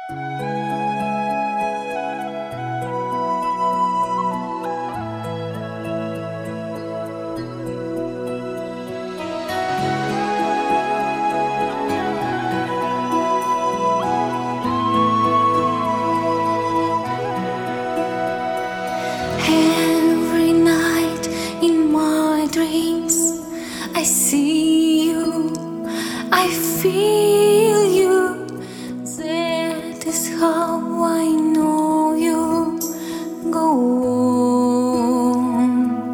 Every night in my dreams I see you, I feel you. That is how I know you. Go on.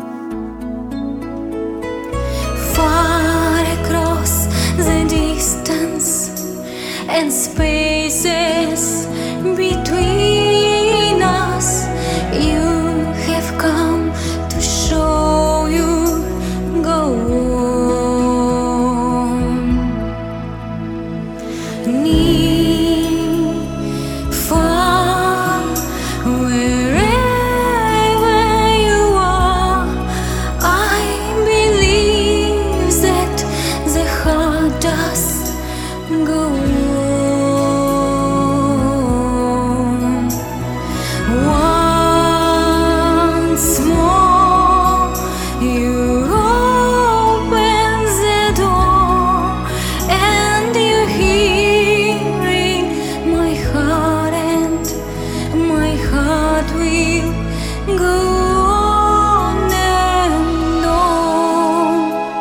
Far across the distance and spaces between us, you have come to show you. Go on. Near, far, wherever you are, I believe that the heart does go on. Once more you open the door and you're hearing my heart, and my heart will go on and on.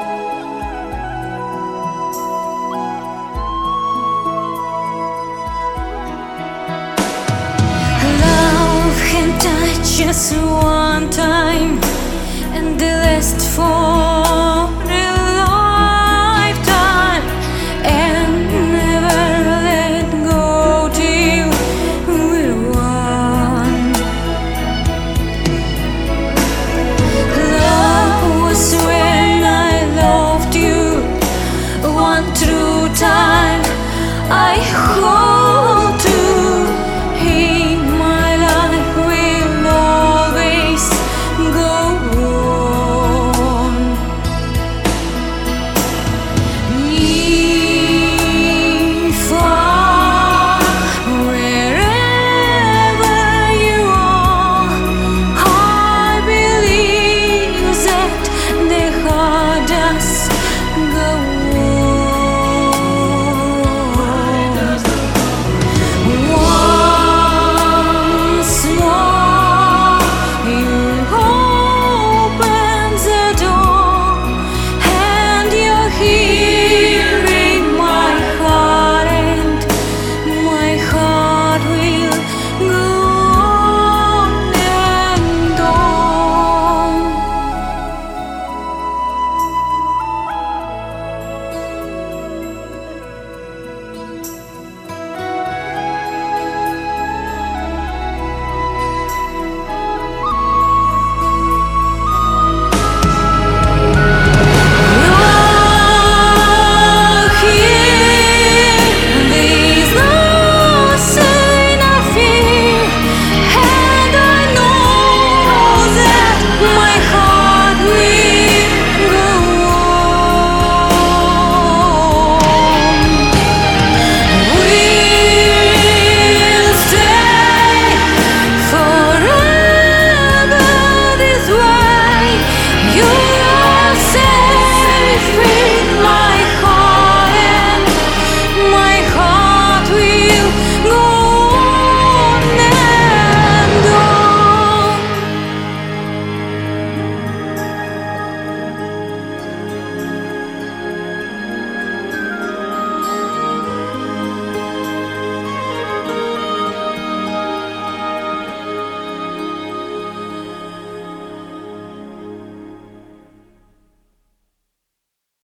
Love can touch us one time and last for a lifetime, and never let go till we're one. Love was when I loved you one true time. I hold to in my life will always go on. Near, far, wherever you are, I believe that the heart does go once more. You open the door and you're hearing my heart, and my heart will